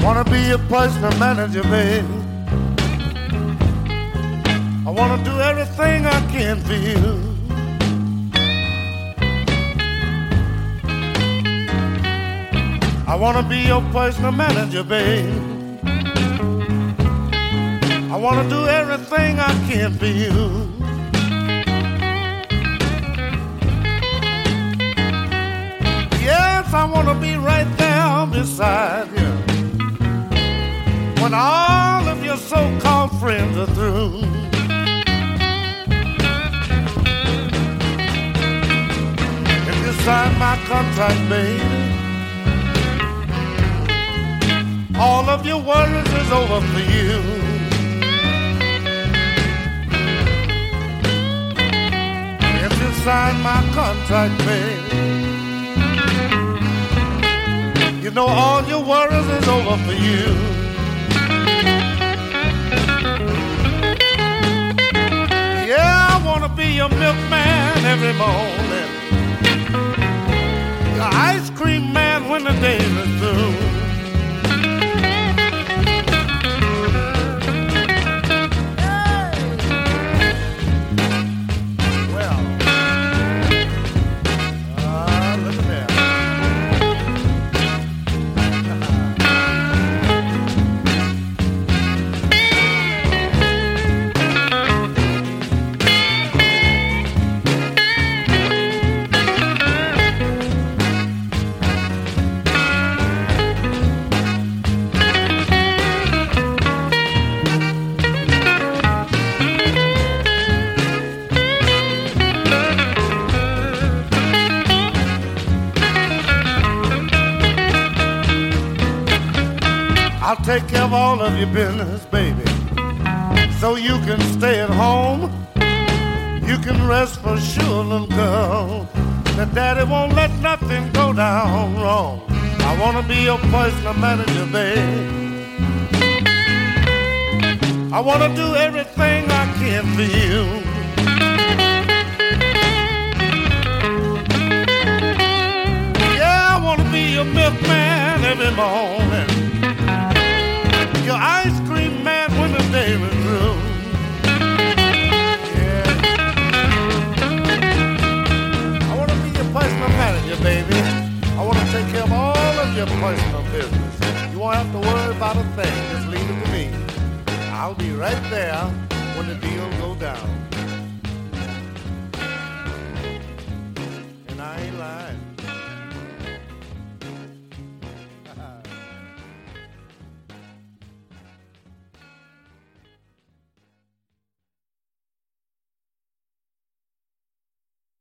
Wanna be your personal manager, baby. I wanna do everything I can for you. I wanna be your personal manager, babe. I wanna do everything I can for you. Yes, I wanna be right there beside you when all of your so-called friends are through. If you sign my contract, baby, all of your worries is over for you. If you sign my contract, baby, you know all your worries is over for you. Yeah, I wanna be your milkman every morning, your ice cream man when the day is through. I'll take care of all of your business, baby, so you can stay at home. You can rest for sure, little girl, that daddy won't let nothing go down wrong. I wanna be your personal manager, babe. I wanna do everything I can for you. Yeah, I wanna be your milkman every morning, your ice cream man when the day is through. Yeah. I want to be your personal manager, baby. I want to take care of all of your personal business. You won't have to worry about a thing. Just leave it to me. I'll be right there when the deal goes down.